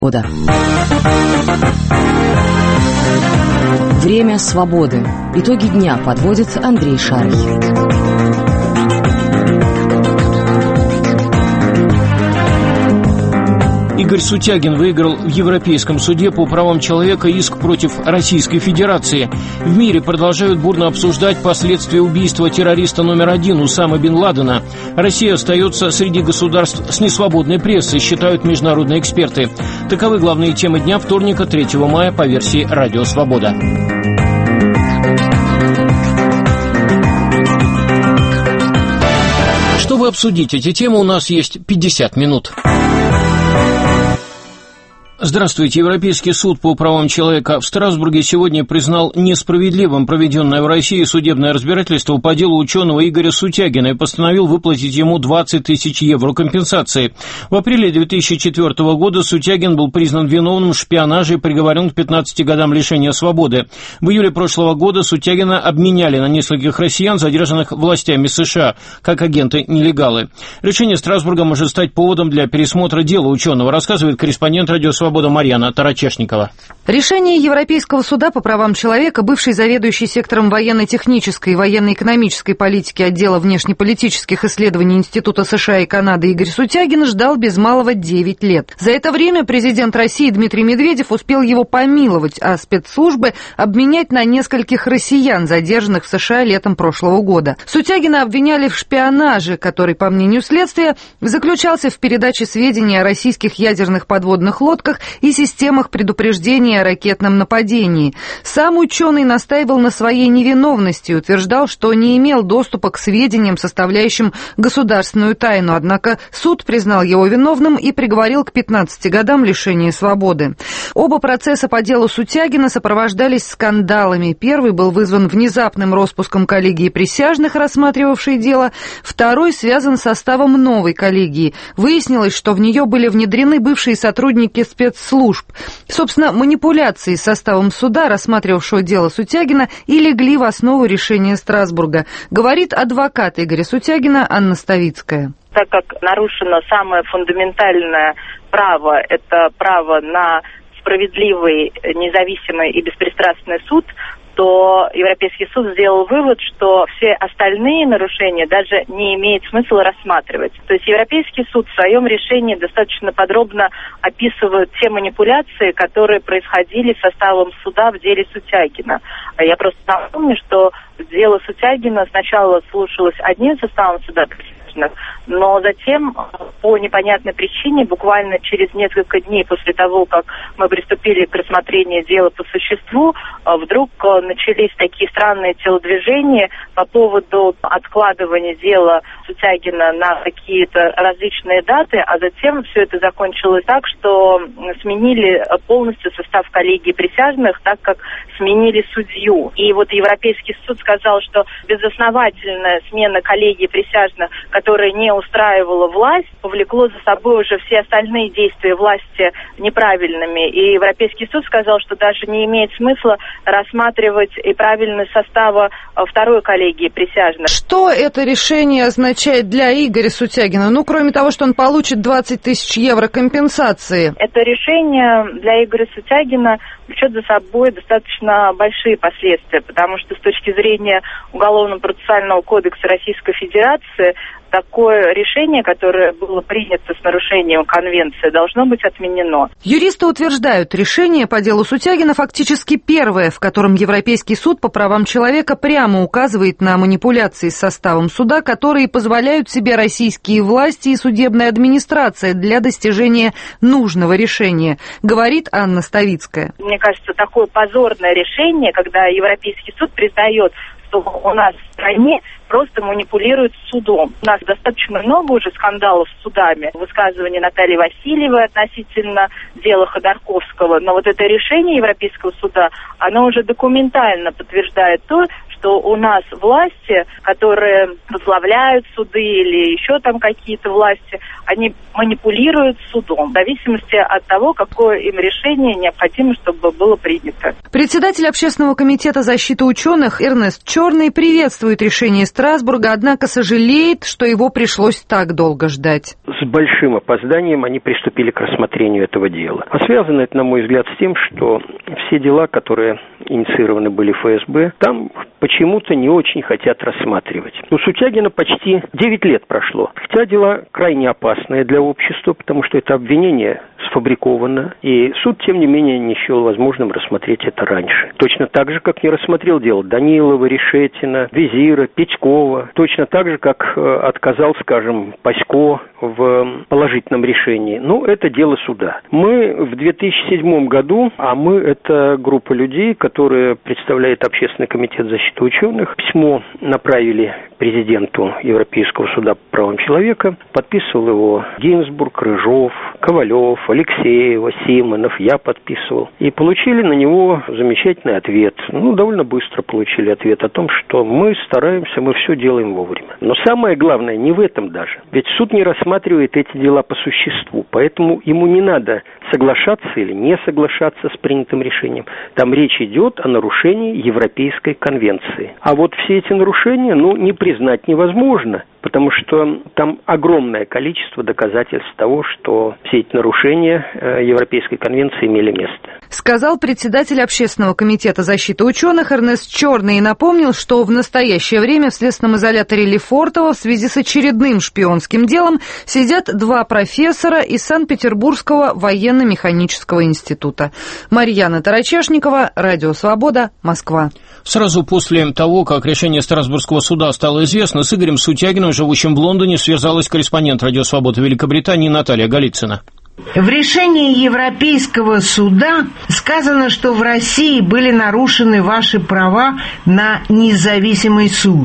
Время свободы. Итоги дня подводит Андрей Шарый. Игорь Сутягин выиграл в Европейском суде по правам человека иск против Российской Федерации. В мире продолжают бурно обсуждать последствия убийства террориста номер 1 Усамы бен Ладена. Россия остается среди государств с несвободной прессой, считают международные эксперты. Таковы главные темы дня вторника, 3 мая по версии «Радио Свобода». Чтобы обсудить эти темы, у нас есть 50 минут. Здравствуйте. Европейский суд по правам человека в Страсбурге сегодня признал несправедливым проведенное в России судебное разбирательство по делу ученого Игоря Сутягина и постановил выплатить ему 20 тысяч евро компенсации. В апреле 2004 года Сутягин был признан виновным в шпионаже и приговорен к 15 годам лишения свободы. В июле прошлого года Сутягина обменяли на нескольких россиян, задержанных властями США, как агенты-нелегалы. Решение Страсбурга может стать поводом для пересмотра дела ученого, рассказывает корреспондент «Радио Свобода» Марьяна Тарачешникова. Решение Европейского суда по правам человека бывший заведующий сектором военно-технической и военно-экономической политики отдела внешнеполитических исследований Института США и Канады Игорь Сутягин ждал без малого 9 лет. За это время президент России Дмитрий Медведев успел его помиловать, а спецслужбы обменять на нескольких россиян, задержанных в США летом прошлого года. Сутягина обвиняли в шпионаже, который, по мнению следствия, заключался в передаче сведений о российских ядерных подводных лодках и системах предупреждения о ракетном нападении. Сам ученый настаивал на своей невиновности и утверждал, что не имел доступа к сведениям, составляющим государственную тайну, однако суд признал его виновным и приговорил к 15 годам лишения свободы. Оба процесса по делу Сутягина сопровождались скандалами. Первый был вызван внезапным распуском коллегии присяжных, рассматривавшей дело. Второй связан с составом новой коллегии. Выяснилось, что в нее были внедрены бывшие сотрудники спецслужб. Собственно, манипуляции с составом суда, рассматривавшего дело Сутягина, и легли в основу решения Страсбурга, говорит адвокат Игоря Сутягина Анна Ставицкая. Так как нарушено самое фундаментальное право, это право на справедливый, независимый и беспристрастный суд, то Европейский суд сделал вывод, что все остальные нарушения даже не имеет смысла рассматривать. То есть Европейский суд в своем решении достаточно подробно описывает те манипуляции, которые происходили с составом суда в деле Сутягина. Я просто напомню, что дело Сутягина сначала слушалось одним составом суда, но затем по непонятной причине, буквально через несколько дней после того, как мы приступили к рассмотрению дела по существу, вдруг начались такие странные телодвижения по поводу откладывания дела Сутягина на какие-то различные даты, а затем все это закончилось так, что сменили полностью состав коллегии присяжных, так как сменили судью. И вот Европейский суд сказал, что безосновательная смена коллегии присяжных, которая не устраивала власть, повлекло за собой уже все остальные действия власти неправильными. И Европейский суд сказал, что даже не имеет смысла рассматривать и правильность состава второй коллегии присяжных. Что это решение означает для Игоря Сутягина? Ну, кроме того, что он получит 20 тысяч евро компенсации. Это решение для Игоря Сутягина влечет за собой достаточно большие последствия, потому что с точки зрения Уголовно-процессуального кодекса Российской Федерации такое решение, которое было принято с нарушением конвенции, должно быть отменено. Юристы утверждают, решение по делу Сутягина фактически первое, в котором Европейский суд по правам человека прямо указывает на манипуляции с составом суда, которые позволяют себе российские власти и судебная администрация для достижения нужного решения, говорит Анна Ставицкая. Мне кажется, такое позорное решение, когда Европейский суд признает, что у нас в стране просто манипулируют судом. У нас достаточно много уже скандалов с судами. Высказывание Натальи Васильевой относительно дела Ходорковского. Но вот это решение Европейского суда, оно уже документально подтверждает то, что у нас власти, которые возглавляют суды или еще там какие-то власти, они манипулируют судом в зависимости от того, какое им решение необходимо, чтобы было принято. Председатель Общественного комитета защиты ученых Эрнест Черный приветствует решение Страсбурга Страсбурга, однако сожалеет, что его пришлось так долго ждать. С большим опозданием они приступили к рассмотрению этого дела. А связано это, на мой взгляд, с тем, что все дела, которые инициированы были ФСБ, там почему-то не очень хотят рассматривать. У Сутягина почти 9 лет прошло. Хотя дела крайне опасные для общества, потому что это обвинение сфабриковано, и суд, тем не менее, не счел возможным рассмотреть это раньше. Точно так же, как не рассмотрел дело Данилова, Решетина, Визира, Петькова. Точно так же, как отказал, скажем, Пасько в положительном решении. Но это дело суда. Мы в 2007 году, а мы это группа людей, которые представляет Общественный комитет защиты ученых, письмо направили президенту Европейского суда по правам человека. Подписывал его Гинзбург, Рыжов, Ковалев, Алексеева, Симонов, я подписывал. И получили на него замечательный ответ. Довольно быстро получили ответ о том, что мы стараемся, мы все делаем вовремя. Но самое главное не в этом даже. Ведь суд не рассматривает эти дела по существу. Поэтому ему не надо соглашаться или не соглашаться с принятым решением. Там речь идет о нарушении Европейской конвенции. А вот все эти нарушения, не признать невозможно, потому что там огромное количество доказательств того, что все эти нарушения Европейской конвенции имели место. Сказал председатель Общественного комитета защиты ученых Эрнест Черный и напомнил, что в настоящее время в следственном изоляторе Лефортово в связи с очередным шпионским делом сидят 2 профессора из Санкт-Петербургского военно-механического института. Марьяна Тарачешникова, Радио Свобода, Москва. Сразу после того, как решение Страсбургского суда стало известно, с Игорем Сутягиным, живущим в Лондоне, связалась корреспондент Радио Свобода Великобритании Наталья Голицына. В решении Европейского суда сказано, что в России были нарушены ваши права на независимый суд.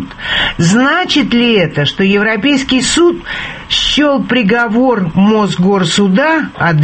Значит ли это, что Европейский суд счел приговор Мосгорсуда от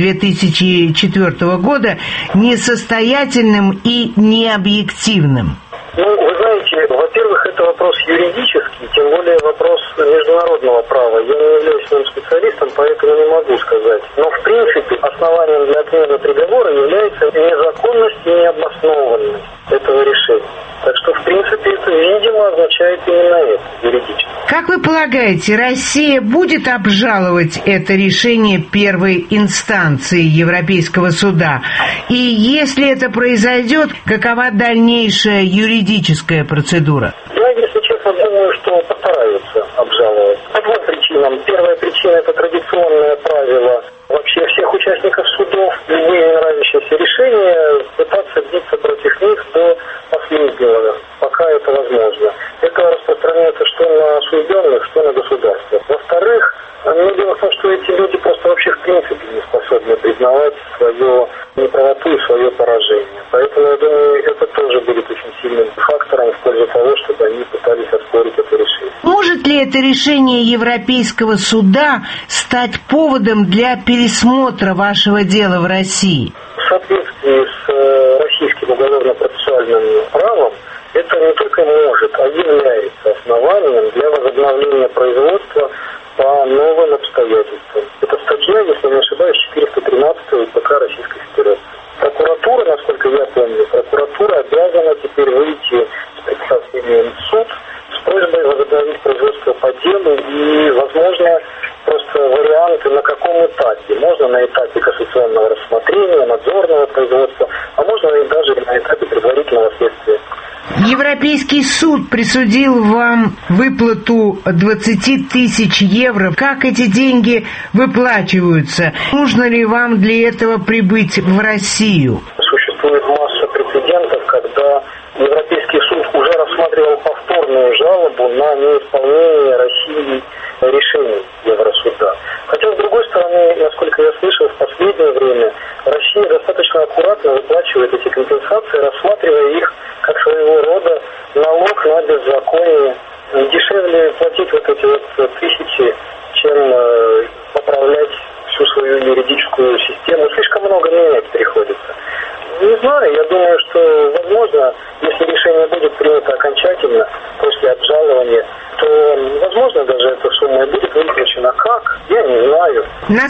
2004 года несостоятельным и необъективным? Вы знаете, во-первых, это вопрос юридический, тем более вопрос международного права. Я не являюсь своим специалистом, поэтому не могу сказать. Но, в принципе, основанием для отмены приговора является незаконность и необоснованность этого решения. Так что, в принципе, это, видимо, означает именно это юридически. Как вы полагаете, Россия будет обжаловать это решение первой инстанции Европейского суда? И если это произойдет, какова дальнейшая юридическая процедура? Я, если честно, думаю, что постараются обжаловать. По 2 причинам. Первая причина – это традиционное правило вообще всех участников судов, любые нравящиеся решения, пытаться биться против них до последнего, пока это возможно. Это распространяется что на осужденных, что на государство. Во-вторых, дело в том, что эти люди просто вообще в принципе не способны признавать свою неправоту и свое поражение. Поэтому, я думаю, это тоже будет очень сильным фактором в пользу того, чтобы они пытались оспорить это решение. Может ли это решение Европейского суда стать поводом для пересмотра вашего дела в России? В соответствии с российским уголовно-процессуальным правом, это не только может, а является основанием для возобновления производства по новым обстоятельствам. Это статья, если не ошибаюсь, 413 УПК Российской Федерации. Прокуратура, насколько я помню, обязана теперь выйти с представлением в суд с просьбой возобновить производство по делу и, возможно, просто варианты на каком этапе. Можно на этапе кассационного рассмотрения, надзорного производства, а можно и даже на этапе предварительного следствия. Европейский суд присудил вам выплату 20 тысяч евро. Как эти деньги выплачиваются? Нужно ли вам для этого прибыть в Россию? Существует масса прецедентов, когда Европейский суд уже рассматривал повторную жалобу на неисполнение России решений Евросуда. Хотя, с другой стороны, насколько я слышал, в последнее время Россия достаточно аккуратно выплачивает эти компенсации, рассматривая их как своего рода налог на беззаконие. Дешевле платить вот эти вот тысячи, чем поправлять всю свою юридическую систему. Слишком много менять приходится. Не знаю, я думаю, что, возможно, если решение будет принято окончательно после обжалования, то, возможно, даже эта сумма будет выплачена. Как? Я не знаю. Насколько мне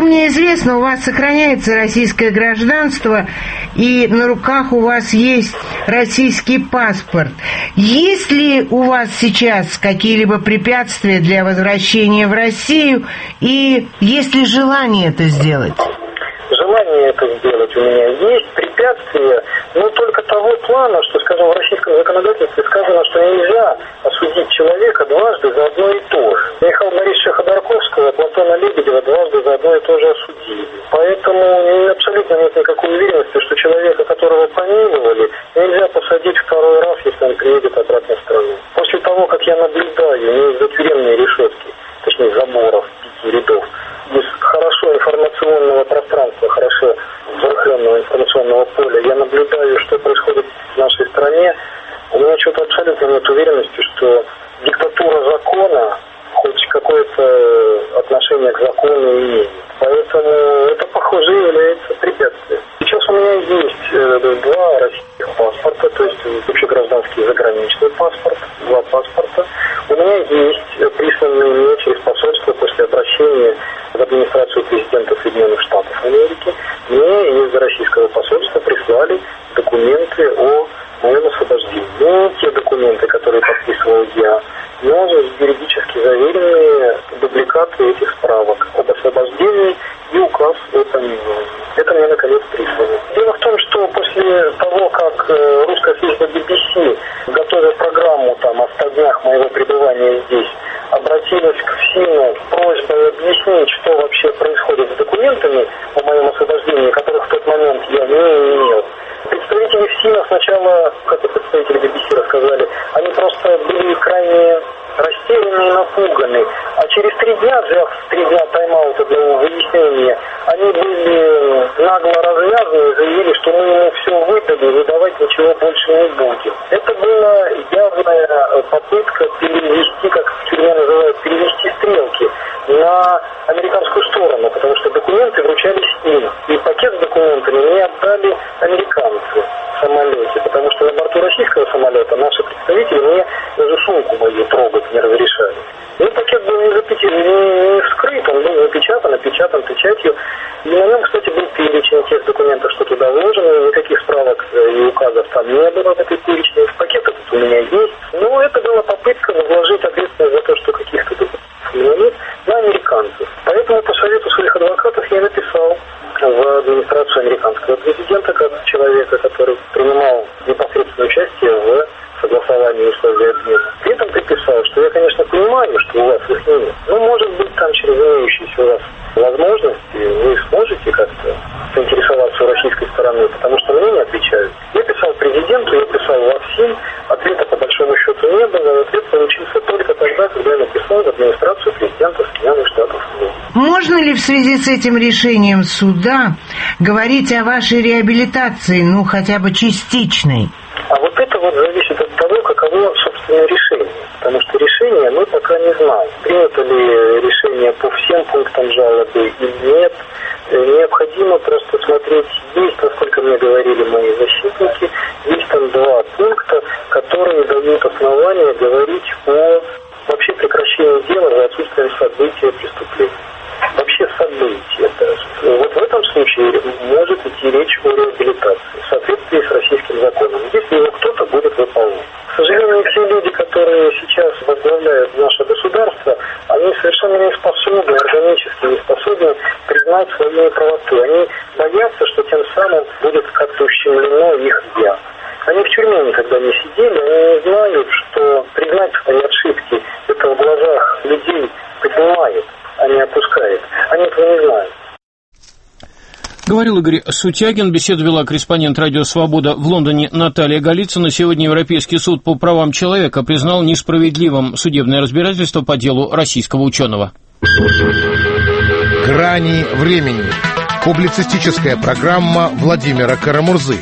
мне известно, у вас сохраняется российское гражданство, и на руках у вас есть российский паспорт. Есть ли у вас сейчас какие-либо препятствия для возвращения в Россию, и есть ли желание это сделать? Желание это сделать у меня есть, препятствия, но только того плана, что, скажем, в российском законодательстве сказано, что нельзя осудить человека дважды за одно и то же. Михаила Борисовича Ходорковского, Платона Лебедева дважды за одно и то же осудили. Поэтому абсолютно нет никакой уверенности, что человека, которого помиловали, нельзя посадить второй раз, если он приедет обратно в страну. После того, как я наблюдаю не из-за тюремной решетки, точнее заборов 5 рядов, из хорошо информационного пространства, хорошо взрыхленного информационного поля, я наблюдаю, что происходит в нашей стране, у меня что-то абсолютно нет уверенности, что диктатура закона хоть какое-то отношение к закону имеет. Поэтому это, похоже, является препятствием. Сейчас у меня есть 2 российских паспорта, то есть общегражданский и заграничный паспорт, 2 паспорта. У меня есть присланные мне через посольство после обращения в администрацию президента Соединенных Штатов Америки. Мне из российского посольства прислали документы о моем освобождении. Не те документы, которые подписывал я, но юридически заверенные дубликаты этих справок об освобождении и указ о помиловании. Это мне, наконец, прислали. Дело в том, что после того, как русская служба BBC, готовя программу о 100 днях моего пребывания здесь, обратилась к ФСИНу с просьбой объяснить, что вообще происходит с документами о моем освобождении, которых в тот момент я не имел. Представители ФСИНа сначала, как и представители BBC рассказали, они просто были крайне растеряны и напуганы. А через 3 дня, взяв 3 дня тайм-аута для выяснения, они были нагло развязаны и заявили, что мы ему все выдали, выдавать ничего больше не будем. Это была явная попытка перевести, как в тюрьме называют, перевести стрелки на американскую сторону, потому что документы вручались им. И пакет с документами мне отдали американцы в самолете, потому что на борту российского самолета наши представители мне даже сумку мою трогать не разрешали. И пакет был не вскрыт, он был запечатан, опечатан печатью. И на нем, кстати, был перечень тех документов, что туда вложено, никаких справок и указов там не было в этой перечне. Пакет этот у меня есть. Но это была попытка возложить ответственность за то, что каких-то документов у меня нет, на американцев. Поэтому по совету своих адвокатов я написал в администрацию американского президента, как человека, который принимал непосредственное участие в согласовании условий обмена. При этом приписал, что я, конечно, понимаю, что у вас их нет, но, может быть, там через имеющиеся у вас возможности вы сможете как-то заинтересоваться у российской стороны, потому что мне не отвечают. Я писал президенту, я писал во ФСИН, ответа по большому счету не было, ответ получился только тогда, когда я написал в администрацию президента Соединенных Штатов. Можно ли в связи с этим решением суда говорить о вашей реабилитации, хотя бы частичной? А вот это зависит от того, каково, собственно, решение. Потому что решение мы пока не знаем. Принято ли решение по всем пунктам жалобы или нет. Необходимо просто смотреть, есть, насколько мне говорили мои защитники, есть там 2 пункта, которые дают основания говорить о вообще прекращении дела за отсутствием события преступления. Вообще события даже. Вот в этом случае может идти речь о реабилитации в соответствии с российским законом, если его кто-то будет выполнять. К сожалению, все люди, которые сейчас возглавляют наше государство, они совершенно не способны, органически не способны признать свою неправоту. Они боятся, что тем самым будет как-то ущемлено их «я». Они в тюрьме никогда не сидели, они не знают, что признать свои ошибки это в глазах людей поднимает, а не опускает. Они этого не знают. Говорил Игорь Сутягин. Беседу вела корреспондент «Радио Свобода» в Лондоне Наталья Голицына. Сегодня Европейский суд по правам человека признал несправедливым судебное разбирательство по делу российского ученого. «Грани времени». Публицистическая программа Владимира Карамурзы.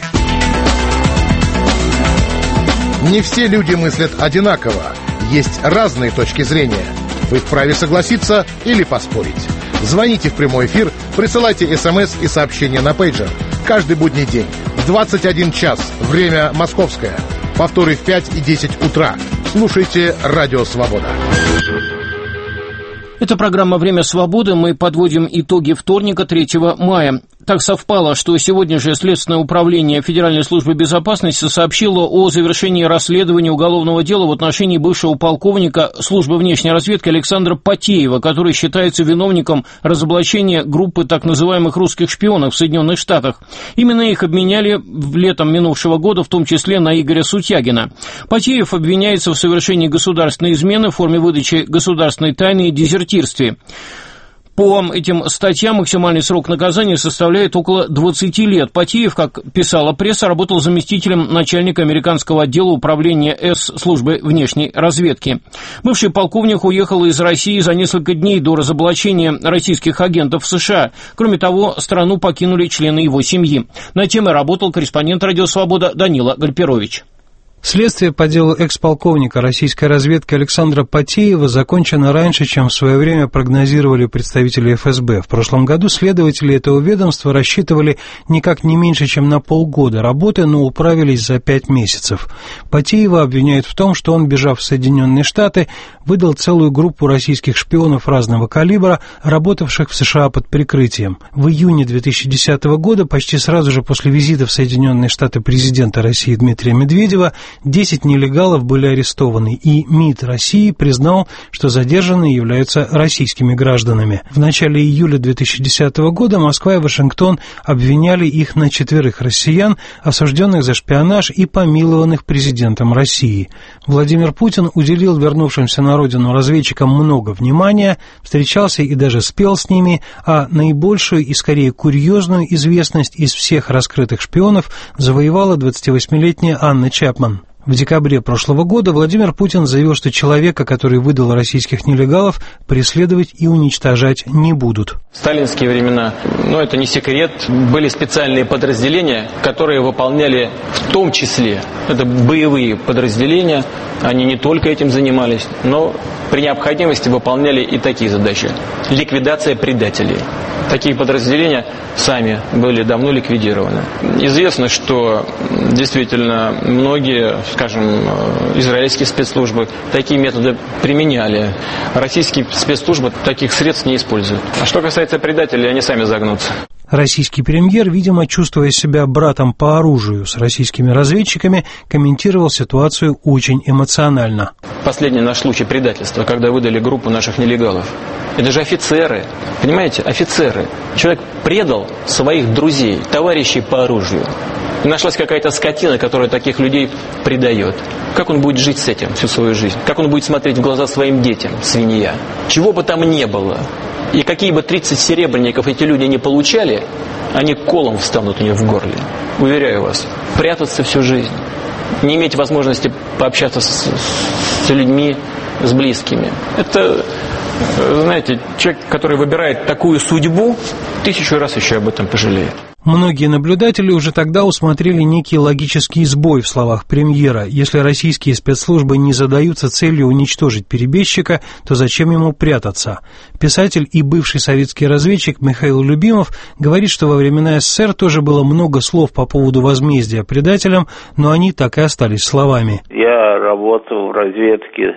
Не все люди мыслят одинаково. Есть разные точки зрения. Вы вправе согласиться или поспорить. Звоните в прямой эфир, присылайте СМС и сообщения на пейджер. Каждый будний день в 21 час, время московское. Повторы в 5 и 10 утра. Слушайте «Радио Свобода». Это программа «Время свободы». Мы подводим итоги вторника, 3 мая. Так совпало, что сегодня же Следственное управление Федеральной службы безопасности сообщило о завершении расследования уголовного дела в отношении бывшего полковника службы внешней разведки Александра Потеева, который считается виновником разоблачения группы так называемых русских шпионов в Соединенных Штатах. Именно их обменяли летом минувшего года, в том числе на Игоря Сутягина. Потеев обвиняется в совершении государственной измены в форме выдачи государственной тайны и дезертирстве. По этим статьям максимальный срок наказания составляет около 20 лет. Потеев, как писала пресса, работал заместителем начальника американского отдела управления службы внешней разведки. Бывший полковник уехал из России за несколько дней до разоблачения российских агентов в США. Кроме того, страну покинули члены его семьи. Над темой работал корреспондент «Радио Свобода» Данила Гальперович. Следствие по делу экс-полковника российской разведки Александра Потеева закончено раньше, чем в свое время прогнозировали представители ФСБ. В прошлом году следователи этого ведомства рассчитывали никак не меньше, чем на полгода работы, но управились за 5 месяцев. Потеева обвиняют в том, что он, бежав в Соединенные Штаты, выдал целую группу российских шпионов разного калибра, работавших в США под прикрытием. В июне 2010 года, почти сразу же после визита в Соединенные Штаты президента России Дмитрия Медведева, 10 нелегалов были арестованы, и МИД России признал, что задержанные являются российскими гражданами. В начале июля 2010 года Москва и Вашингтон обвиняли их на 4 россиян, осужденных за шпионаж и помилованных президентом России. Владимир Путин уделил вернувшимся на родину разведчикам много внимания, встречался и даже спел с ними, а наибольшую и скорее курьезную известность из всех раскрытых шпионов завоевала 28-летняя Анна Чапман. В декабре прошлого года Владимир Путин заявил, что человека, который выдал российских нелегалов, преследовать и уничтожать не будут. В сталинские времена, это не секрет, были специальные подразделения, которые выполняли в том числе, это боевые подразделения, они не только этим занимались, но при необходимости выполняли и такие задачи. Ликвидация предателей. Такие подразделения сами были давно ликвидированы. Известно, что действительно многие, израильские спецслужбы такие методы применяли. Российские спецслужбы таких средств не используют. А что касается предателей, они сами загнутся. Российский премьер, видимо, чувствуя себя братом по оружию с российскими разведчиками, комментировал ситуацию очень эмоционально. Последний наш случай предательства, когда выдали группу наших нелегалов. Это же офицеры, понимаете, офицеры. Человек предал своих друзей, товарищей по оружию. И нашлась какая-то скотина, которая таких людей предает. Как он будет жить с этим всю свою жизнь? Как он будет смотреть в глаза своим детям, свинья? Чего бы там не было. И какие бы 30 серебряников эти люди не получали, они колом встанут у них в горле. Уверяю вас, прятаться всю жизнь, не иметь возможности пообщаться с людьми, с близкими. Это, знаете, человек, который выбирает такую судьбу, 1000 раз еще об этом пожалеет. Многие наблюдатели уже тогда усмотрели некий логический сбой в словах премьера. Если российские спецслужбы не задаются целью уничтожить перебежчика, то зачем ему прятаться? Писатель и бывший советский разведчик Михаил Любимов говорит, что во времена СССР тоже было много слов по поводу возмездия предателям, но они так и остались словами. Я работал в разведке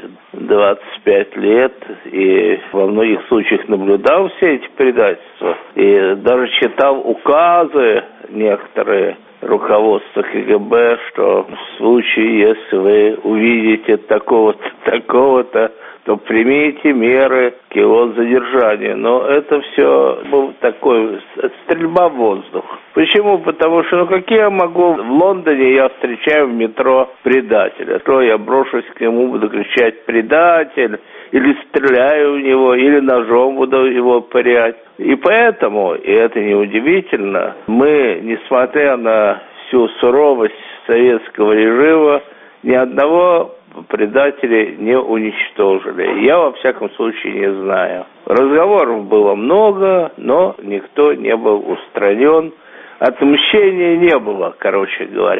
25 лет и во многих случаях наблюдал все эти предательства и даже читал указы некоторые руководства КГБ, что в случае, если вы увидите такого-то, такого-то, то примите меры к его задержанию. Но это все был такой стрельба в воздух. Почему? Потому что, какие я могу... В Лондоне я встречаю в метро предателя. Что я брошусь к нему, буду кричать «предатель», или стреляю в него, или ножом буду его пырять. И поэтому, и это неудивительно, мы, несмотря на всю суровость советского режима, ни одного предателей не уничтожили. Я, во всяком случае, не знаю. Разговоров было много, но никто не был устранен. Отмщения не было, короче говоря.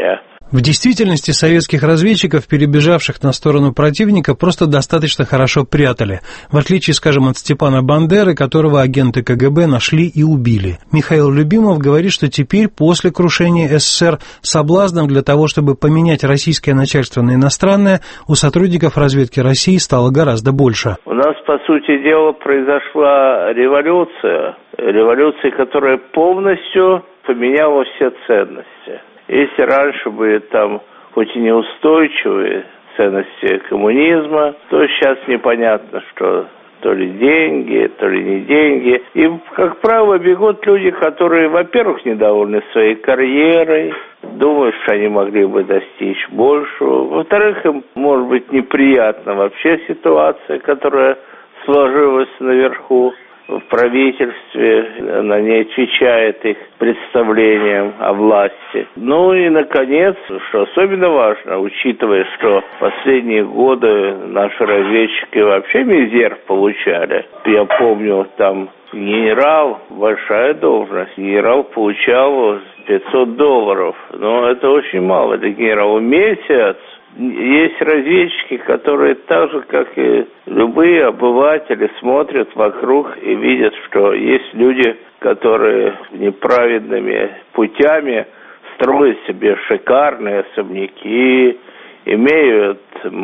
В действительности советских разведчиков, перебежавших на сторону противника, просто достаточно хорошо прятали, в отличие, скажем, от Степана Бандеры, которого агенты КГБ нашли и убили. Михаил Любимов говорит, что теперь, после крушения СССР, соблазном для того, чтобы поменять российское начальство на иностранное, у сотрудников разведки России стало гораздо больше. У нас, по сути дела, произошла революция, которая полностью поменяла все ценности. Если раньше были там хоть и неустойчивые ценности коммунизма, то сейчас непонятно, что то ли деньги, то ли не деньги. И, как правило, бегут люди, которые, во-первых, недовольны своей карьерой, думают, что они могли бы достичь большего. Во-вторых, им, может быть, неприятна вообще ситуация, которая сложилась наверху. В правительстве, она не отвечает их представлениям о власти. Ну и, наконец, что особенно важно, учитывая, что последние годы наши разведчики вообще мизер получали. Я помню, там генерал, большая должность, генерал получал $500. Но это очень мало для генерала. Месяц. Есть разведчики, которые так же, как и любые обыватели, смотрят вокруг и видят, что есть люди, которые неправедными путями строят себе шикарные особняки, имеют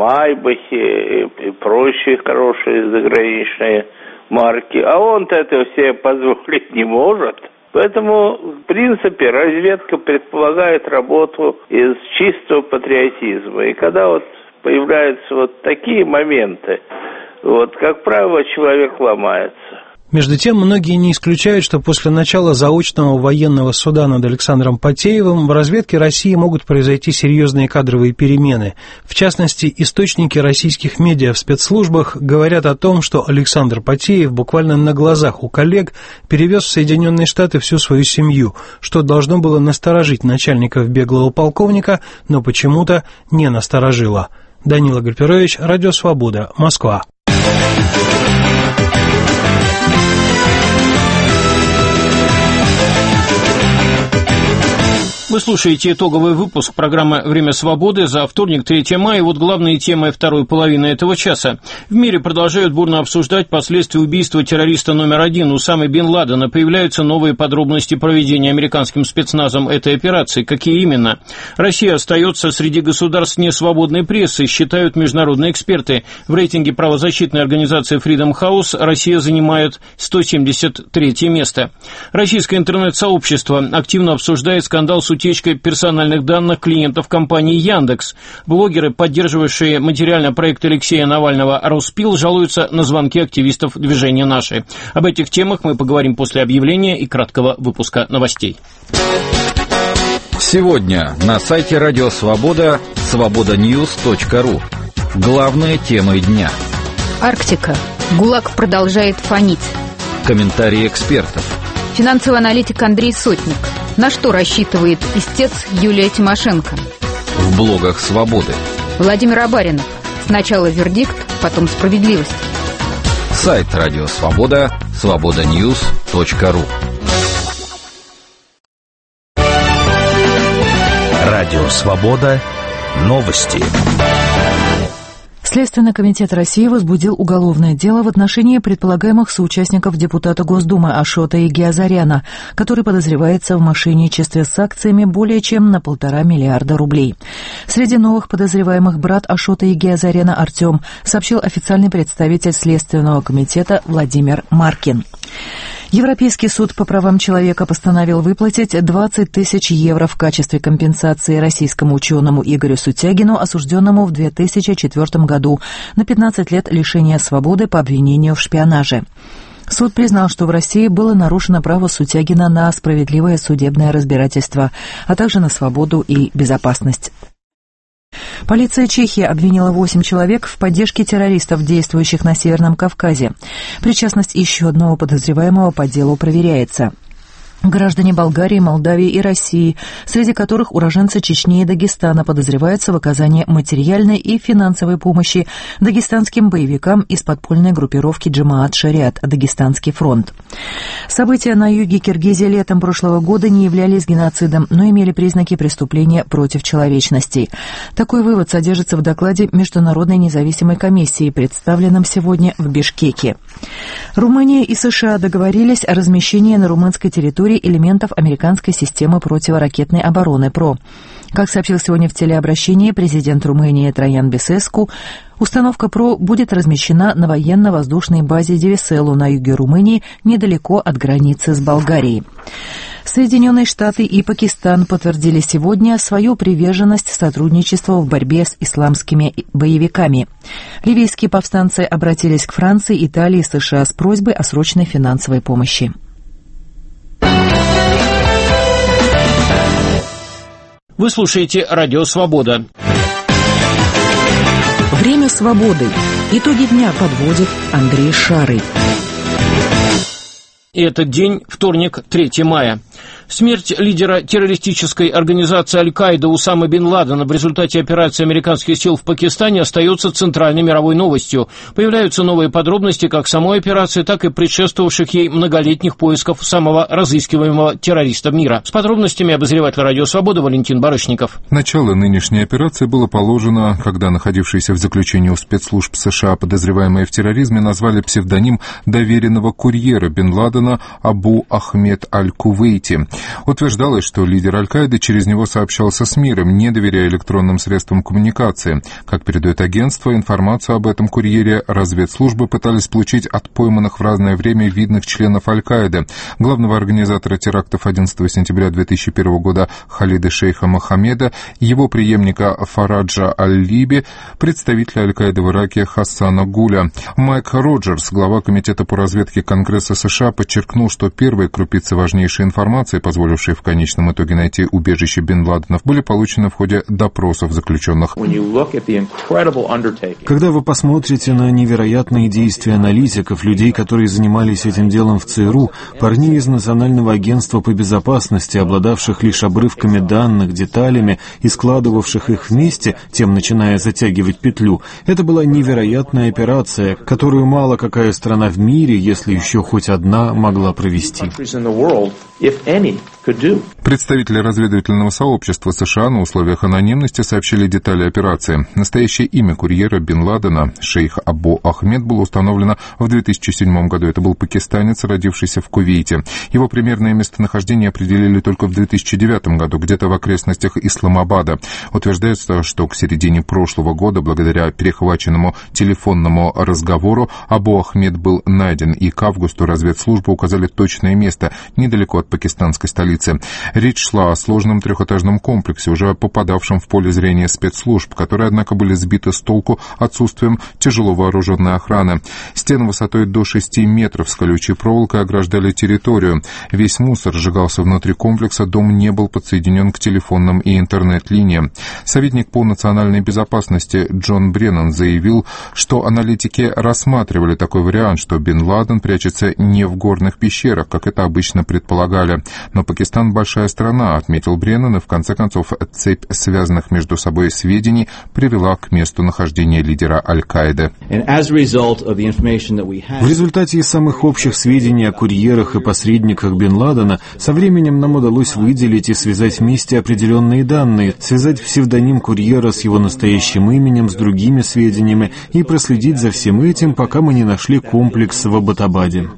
майбахи и прочие хорошие заграничные марки, а он-то этого себе позволить не может. Поэтому, в принципе, разведка предполагает работу из чистого патриотизма. И когда вот появляются вот такие моменты, вот, как правило, человек ломается. Между тем, многие не исключают, что после начала заочного военного суда над Александром Патеевым в разведке России могут произойти серьезные кадровые перемены. В частности, источники российских медиа в спецслужбах говорят о том, что Александр Патеев буквально на глазах у коллег перевез в Соединенные Штаты всю свою семью, что должно было насторожить начальников беглого полковника, но почему-то не насторожило. Данила Гальперович, Радио Свобода, Москва. Вы слушаете итоговый выпуск программы «Время свободы» за вторник, 3 мая. И вот главные темы второй половины этого часа. В мире продолжают бурно обсуждать последствия убийства террориста номер 1 Усамы бен Ладена. Появляются новые подробности проведения американским спецназом этой операции. Какие именно? Россия остается среди государств несвободной прессы, считают международные эксперты. В рейтинге правозащитной организации Freedom House Россия занимает 173 место. Российское интернет-сообщество активно обсуждает скандал с утечкой персональных данных клиентов компании Яндекс. Блогеры, поддерживавшие материально проект Алексея Навального «Роспил», жалуются на звонки активистов движения «Наши». Об этих темах мы поговорим после объявления и краткого выпуска новостей. Сегодня на сайте Радио Свобода свободаньюз.ру. Главные темы дня. Арктика. ГУЛАГ продолжает фонить. Комментарии экспертов. Финансовый аналитик Андрей Сотник. На что рассчитывает истец Юлия Тимошенко? В блогах «Свободы». Владимир Абаринов. Сначала вердикт, потом справедливость. Сайт Радио Свобода свободаньюз.ру. Радио Свобода. Новости. Следственный комитет России возбудил уголовное дело в отношении предполагаемых соучастников депутата Госдумы Ашота Егиазаряна, который подозревается в мошенничестве с акциями более чем на 1,5 миллиарда рублей. Среди новых подозреваемых брат Ашота Егиазаряна Артем, сообщил официальный представитель Следственного комитета Владимир Маркин. Европейский суд по правам человека постановил выплатить 20 тысяч евро в качестве компенсации российскому ученому Игорю Сутягину, осужденному в 2004 году на 15 лет лишения свободы по обвинению в шпионаже. Суд признал, что в России было нарушено право Сутягина на справедливое судебное разбирательство, а также на свободу и безопасность. Полиция Чехии обвинила 8 человек в поддержке террористов, действующих на Северном Кавказе. Причастность еще одного подозреваемого по делу проверяется. Граждане Болгарии, Молдавии и России, среди которых уроженцы Чечни и Дагестана, подозреваются в оказании материальной и финансовой помощи дагестанским боевикам из подпольной группировки Джамаат-Шариат «Дагестанский фронт». События на юге Киргизии летом прошлого года не являлись геноцидом, но имели признаки преступления против человечности. Такой вывод содержится в докладе Международной независимой комиссии, представленном сегодня в Бишкеке. Румыния и США договорились о размещении на румынской территории элементов американской системы противоракетной обороны ПРО. Как сообщил сегодня в телеобращении президент Румынии Троян Бесеску, установка ПРО будет размещена на военно-воздушной базе Девиселу на юге Румынии, недалеко от границы с Болгарией. Соединенные Штаты и Пакистан подтвердили сегодня свою приверженность сотрудничеству в борьбе с исламскими боевиками. Ливийские повстанцы обратились к Франции, Италии и США с просьбой о срочной финансовой помощи. Вы слушаете «Радио Свобода». Время свободы. Итоги дня подводит Андрей Шарый. Этот день, вторник, 3 мая. Смерть лидера террористической организации Аль-Каида Усамы бен Ладена в результате операции американских сил в Пакистане остается центральной мировой новостью. Появляются новые подробности как самой операции, так и предшествовавших ей многолетних поисков самого разыскиваемого террориста мира. С подробностями обозреватель «Радио Свобода» Валентин Барышников. Начало нынешней операции было положено, когда находившиеся в заключении у спецслужб США подозреваемые в терроризме назвали псевдоним доверенного курьера бен Ладена Абу Ахмед Аль-Кувейти. Утверждалось, что лидер Аль-Каиды через него сообщался с миром, не доверяя электронным средствам коммуникации. Как передает агентство, информацию об этом курьере разведслужбы пытались получить от пойманных в разное время видных членов Аль-Каиды, главного организатора терактов 11 сентября 2001 года Халида Шейха Мохаммеда, его преемника Фараджа Аль-Либи, представителя Аль-Каиды в Ираке Хасана Гуля. Майк Роджерс, глава Комитета по разведке Конгресса США, подчеркнул, что первые крупицы важнейшей информации, позволившие в конечном итоге найти убежище бен Ладена, были получены в ходе допросов заключенных. Когда вы посмотрите на невероятные действия аналитиков, людей, которые занимались этим делом в ЦРУ, парней из Национального агентства по безопасности, обладавших лишь обрывками данных, деталями и складывавших их вместе, тем начиная затягивать петлю, это была невероятная операция, которую мало какая страна в мире, если еще хоть одна, могла провести. Представители разведывательного сообщества США на условиях анонимности сообщили детали операции. Настоящее имя курьера бен Ладена, шейх Абу Ахмед, было установлено в 2007 году. Это был пакистанец, родившийся в Кувейте. Его примерное местонахождение определили только в 2009 году, где-то в окрестностях Исламабада. Утверждается, что к середине прошлого года, благодаря перехваченному телефонному разговору, Абу Ахмед был найден, и к августу разведслужбы указали точное место, недалеко от пакистанской столицы. Речь шла о сложном трехэтажном комплексе, уже попадавшем в поле зрения спецслужб, которые, однако, были сбиты с толку отсутствием тяжело вооруженной охраны. Стены высотой до 6 метров с колючей проволокой ограждали территорию. Весь мусор сжигался внутри комплекса, дом не был подсоединен к телефонным и интернет-линиям. Советник по национальной безопасности Джон Бреннан заявил, что аналитики рассматривали такой вариант, что бен Ладен прячется не в горных пещерах, как это обычно предполагали. Но Пакистан большая страна, отметил Бреннан, и в конце концов цепь связанных между собой сведений привела к месту нахождения лидера Аль-Каиды. В результате из самых общих сведений о курьерах и посредниках бен Ладена со временем нам удалось выделить и связать вместе определенные данные, связать псевдоним курьера с его настоящим именем, с другими сведениями и проследить за всем этим, пока мы не нашли комплекс в Аббатабаде.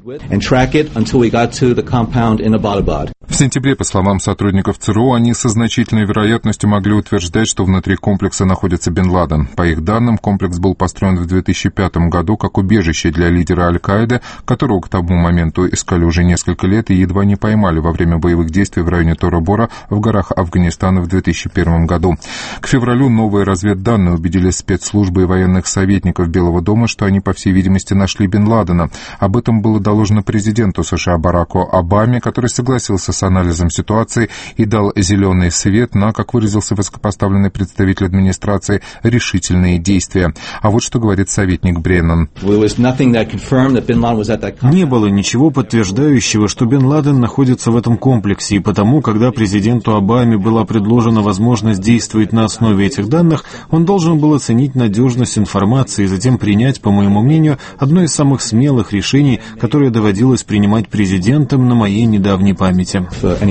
В сентябре, по словам сотрудников ЦРУ, они со значительной вероятностью могли утверждать, что внутри комплекса находится бен Ладен. По их данным, комплекс был построен в 2005 году как убежище для лидера Аль-Каиды, которого к тому моменту искали уже несколько лет и едва не поймали во время боевых действий в районе Тора-Бора в горах Афганистана в 2001 году. К февралю новые разведданные убедили спецслужбы и военных советников Белого дома, что они, по всей видимости, нашли бен Ладена. Об этом было доложено президенту США Бараку Обаме, который согласился согласился с анализом ситуации и дал зеленый свет на, как выразился высокопоставленный представитель администрации, решительные действия. А вот что говорит советник Бреннан. Не было ничего подтверждающего, что Бен Ладен находится в этом комплексе, и потому, когда президенту Обаме была предложена возможность действовать на основе этих данных, он должен был оценить надежность информации и затем принять, по моему мнению, одно из самых смелых решений, которое доводилось принимать президентом на моей недавней памяти.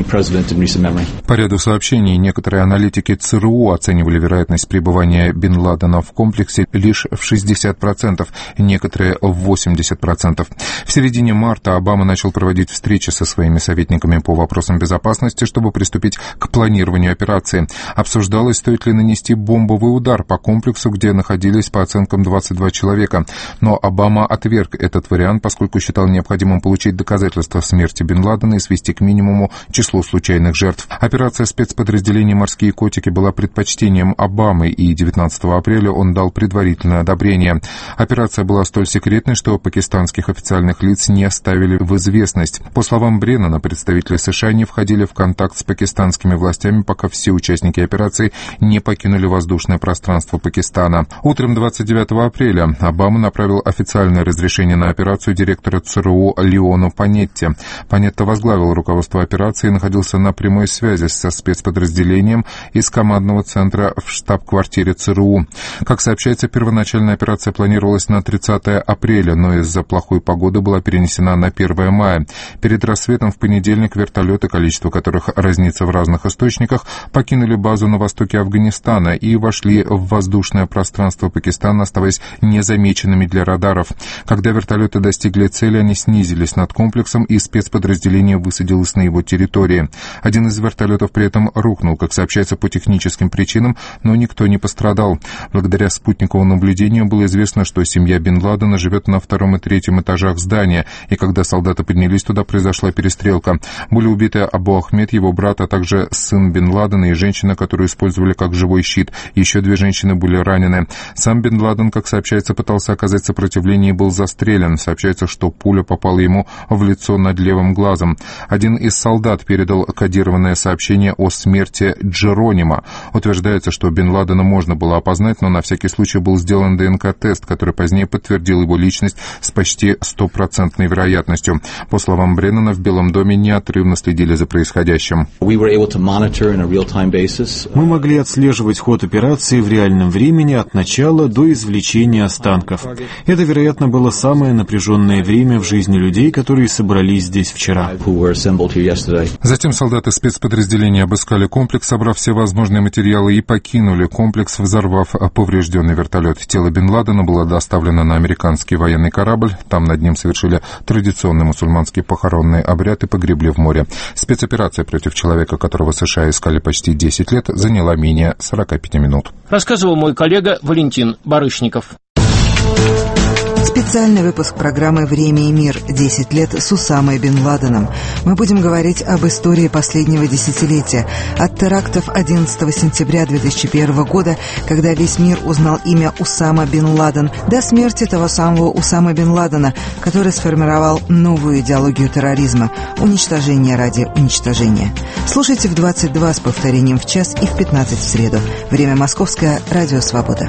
По ряду сообщений некоторые аналитики ЦРУ оценивали вероятность пребывания Бен Ладена в комплексе лишь в 60%, некоторые в 80%. В середине марта Обама начал проводить встречи со своими советниками по вопросам безопасности, чтобы приступить к планированию операции. Обсуждалось, стоит ли нанести бомбовый удар по комплексу, где находились, по оценкам, 22 человека. Но Обама отверг этот вариант, поскольку считал необходимым получить доказательства смерти Бен Ладена и свести к минимуму число случайных жертв. Операция спецподразделений «Морские котики» была предпочтением Обамы, и 19 апреля он дал предварительное одобрение. Операция была столь секретной, что пакистанских официальных лиц не оставили в известность. По словам Бреннана, представители США не входили в контакт с пакистанскими властями, пока все участники операции не покинули воздушное пространство Пакистана. Утром 29 апреля Обама направил официальное разрешение на операцию директора ЦРУ Леону Панетти. Панетта возглавил руководство операции и находился на прямой связи со спецподразделением из командного центра в штаб-квартире ЦРУ. Как сообщается, первоначальная операция планировалась на 30 апреля, но из-за плохой погоды была перенесена на 1 мая. Перед рассветом в понедельник вертолеты, количество которых разнится в разных источниках, покинули базу на востоке Афганистана и вошли в воздушное пространство Пакистана, оставаясь незамеченными для радаров. Когда вертолеты достигли цели, они снизились над комплексом, и спецподразделение высадилось на его территории. Один из вертолетов при этом рухнул, как сообщается, по техническим причинам, но никто не пострадал. Благодаря спутниковому наблюдению было известно, что семья Бен Ладена живет на 2 и 3 этажах здания, и когда солдаты поднялись туда, произошла перестрелка. Были убиты Абу Ахмед, его брат, а также сын Бен Ладена и женщина, которую использовали как живой щит. Еще 2 женщины были ранены. Сам Бен Ладен, как сообщается, пытался оказать сопротивление и был застрелен. Сообщается, что пуля попала ему в лицо над левым глазом. Один из солдат передал кодированное сообщение о смерти Джеронима. Утверждается, что Бен Ладена можно было опознать, но на всякий случай был сделан ДНК-тест, который позднее подтвердил его личность с почти 100% вероятностью. По словам Бреннана, в Белом доме неотрывно следили за происходящим. Мы могли отслеживать ход операции в реальном времени от начала до извлечения останков. Это, вероятно, было самое напряженное время в жизни людей, которые собрались здесь вчера. Затем солдаты спецподразделения обыскали комплекс, собрав все возможные материалы, и покинули комплекс, взорвав поврежденный вертолет. Тело Бен Ладена было доставлено на американский военный корабль. Там над ним совершили традиционный мусульманский похоронный обряд и погребли в море. Спецоперация против человека, которого США искали почти 10 лет, заняла менее 45 минут. Рассказывал мой коллега Валентин Барышников. Специальный выпуск программы «Время и мир. 10 лет с Усамой бен Ладеном». Мы будем говорить об истории последнего десятилетия. От терактов 11 сентября 2001 года, когда весь мир узнал имя Усама бен Ладен, до смерти того самого Усамы бен Ладена, который сформировал новую идеологию терроризма – уничтожение ради уничтожения. Слушайте в 22 с повторением в час и в 15 в среду. Время московское. Радио «Свобода».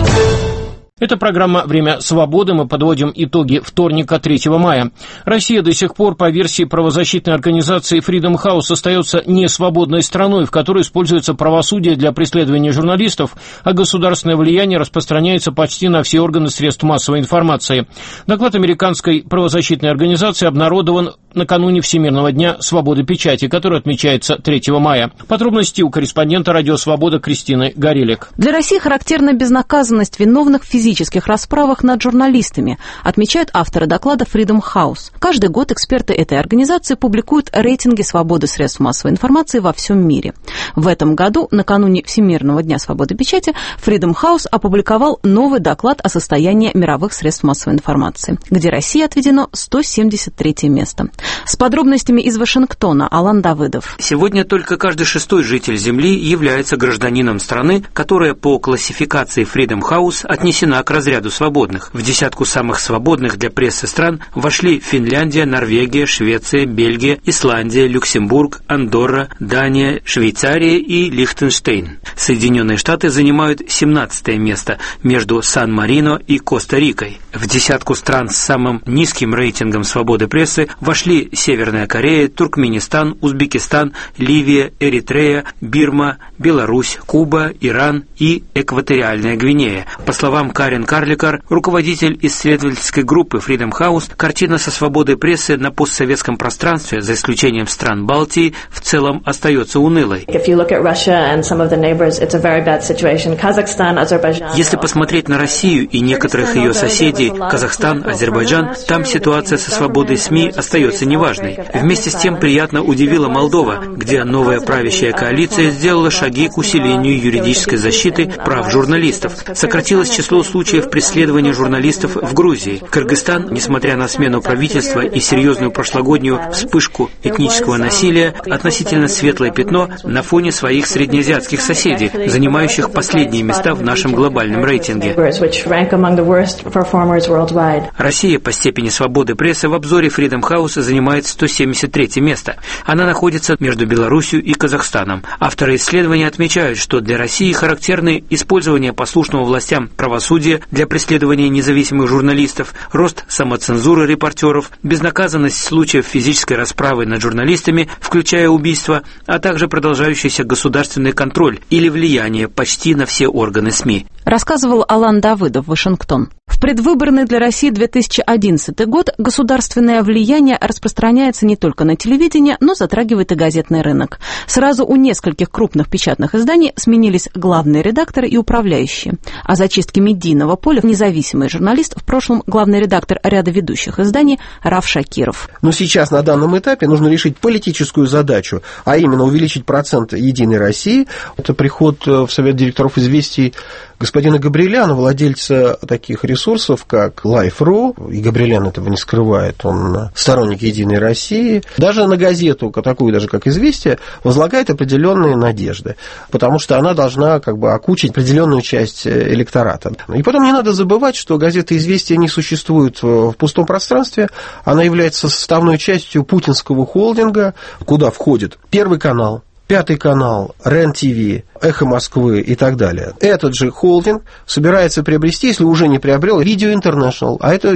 Это программа «Время свободы». Мы подводим итоги вторника, 3 мая. Россия до сих пор, по версии правозащитной организации Freedom House, остается несвободной страной, в которой используется правосудие для преследования журналистов, а государственное влияние распространяется почти на все органы средств массовой информации. Доклад американской правозащитной организации обнародован накануне Всемирного дня свободы печати, который отмечается 3 мая. Подробности у корреспондента «Радио Свобода» Кристины Горелик. Для России характерна безнаказанность виновных в физических расправах над журналистами, отмечают авторы доклада Freedom House. Каждый год эксперты этой организации публикуют рейтинги свободы средств массовой информации во всем мире. В этом году, накануне Всемирного дня свободы печати, Freedom House опубликовал новый доклад о состоянии мировых средств массовой информации, где России отведено 173 место. С подробностями из Вашингтона Алан Давыдов. Сегодня только каждый 6-й житель Земли является гражданином страны, которая по классификации Freedom House отнесена отнесена к разряду свободных. В десятку самых свободных для прессы стран вошли Финляндия, Норвегия, Швеция, Бельгия, Исландия, Люксембург, Андорра, Дания, Швейцария и Лихтенштейн. Соединенные Штаты занимают 17-е место между Сан-Марино и Коста-Рикой. В десятку стран с самым низким рейтингом свободы прессы вошли Северная Корея, Туркменистан, Узбекистан, Ливия, Эритрея, Бирма, Беларусь, Куба, Иран и Экваториальная Гвинея. По словам Карен Карликар, руководитель исследовательской группы Freedom House, картина со свободой прессы на постсоветском пространстве, за исключением стран Балтии, в целом остается унылой. Если посмотреть на Россию и некоторых ее соседей, Казахстан, Азербайджан, там ситуация со свободой СМИ остается неважной. Вместе с тем приятно удивила Молдова, где новая правящая коалиция сделала шаги к усилению юридической защиты прав журналистов. Сократилось число случаев преследования журналистов в Грузии. Кыргызстан, несмотря на смену правительства и серьезную прошлогоднюю вспышку этнического насилия, относительно светлое пятно на фоне своих среднеазиатских соседей, занимающих последние места в нашем глобальном рейтинге. Россия по степени свободы прессы в обзоре Freedom House занимает 173 место. Она находится между Беларусью и Казахстаном. Авторы исследования отмечают, что для России характерны использование послушного властям правосудия для преследования независимых журналистов, рост самоцензуры репортеров, безнаказанность случаев физической расправы над журналистами, включая убийства, а также продолжающийся государственный контроль или влияние почти на все органы СМИ. Рассказывал Алан Давыдов, Вашингтон. В предвыборный для России 2011 год государственное влияние распространяется не только на телевидение, но затрагивает и газетный рынок. Сразу у нескольких крупных печатных изданий сменились главные редакторы и управляющие. О зачистке медийного поля независимый журналист, в прошлом главный редактор ряда ведущих изданий Раф Шакиров. Но сейчас на данном этапе нужно решить политическую задачу, а именно увеличить процент «Единой России». Это приход в Совет директоров «Известий» господина Габриэляна, владельца таких ресурсов, как Life.ru, и Габриэлян этого не скрывает, он сторонник «Единой России», даже на газету, такую даже как «Известия», возлагает определенные надежды, потому что она должна окучить определенную часть электората. И потом не надо забывать, что газета «Известия» не существует в пустом пространстве, она является составной частью путинского холдинга, куда входит Первый канал, Пятый канал, РЕН-ТВ, Эхо Москвы и так далее. Этот же холдинг собирается приобрести, если уже не приобрел, Radio International, а это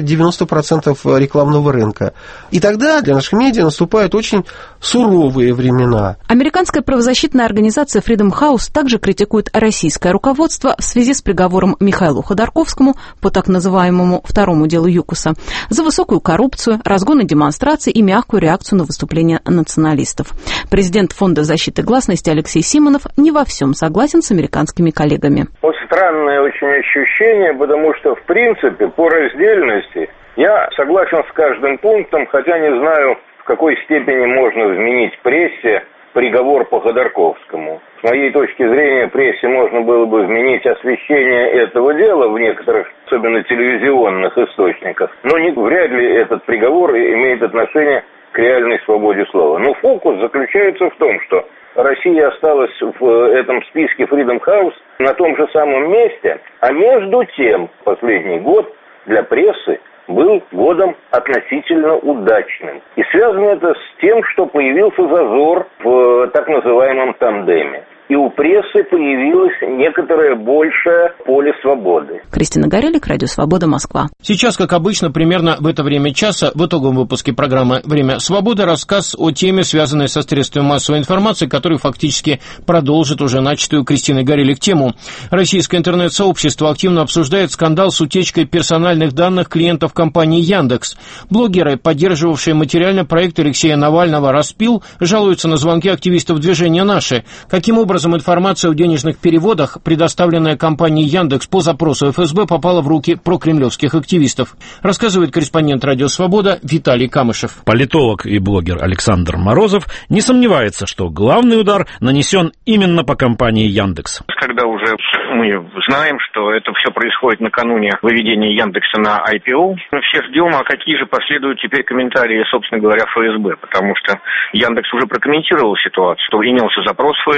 90% рекламного рынка. И тогда для наших медиа наступают очень суровые времена. Американская правозащитная организация Freedom House также критикует российское руководство в связи с приговором Михаилу Ходорковскому по так называемому второму делу ЮКОСа за высокую коррупцию, разгоны демонстраций и мягкую реакцию на выступления националистов. Президент Фонда защиты гласности Алексей Симонов не во всем согласен с американскими коллегами. Странное очень ощущение, потому что, в принципе, по раздельности я согласен с каждым пунктом, хотя не знаю, в какой степени можно вменить прессе приговор по Ходорковскому. С моей точки зрения, прессе можно было бы вменить освещение этого дела в некоторых, особенно телевизионных источниках, но вряд ли этот приговор имеет отношение к реальной свободе слова. Но фокус заключается в том, что Россия осталась в этом списке Freedom House на том же самом месте, а между тем последний год для прессы был годом относительно удачным. И связано это с тем, что появился зазор в так называемом тандеме. И у прессы появилось некоторое большее поле свободы. Кристина Горелик, Радио Свобода, Москва. Сейчас, как обычно, примерно в это время часа, в итоговом выпуске программы «Время свободы» рассказ о теме, связанной со средствами массовой информации, который фактически продолжит уже начатую Кристиной Горелик тему. Российское интернет-сообщество активно обсуждает скандал с утечкой персональных данных клиентов компании «Яндекс». Блогеры, поддерживавшие материально проект Алексея Навального «Распил», жалуются на звонки активистов движения «Наши». Каким образом информация о денежных переводах, предоставленная компанией «Яндекс» по запросу ФСБ, попала в руки прокремлевских активистов, рассказывает корреспондент «Радио Свобода» Виталий Камышев. Политолог и блогер Александр Морозов не сомневается, что главный удар нанесен именно по компании «Яндекс». Когда уже мы знаем, что это все происходит накануне выведения Яндекса на IPO, мы все ждем, а какие же последуют теперь комментарии, собственно говоря, ФСБ, потому что Яндекс уже прокомментировал ситуацию, что имелся запрос ФСБ,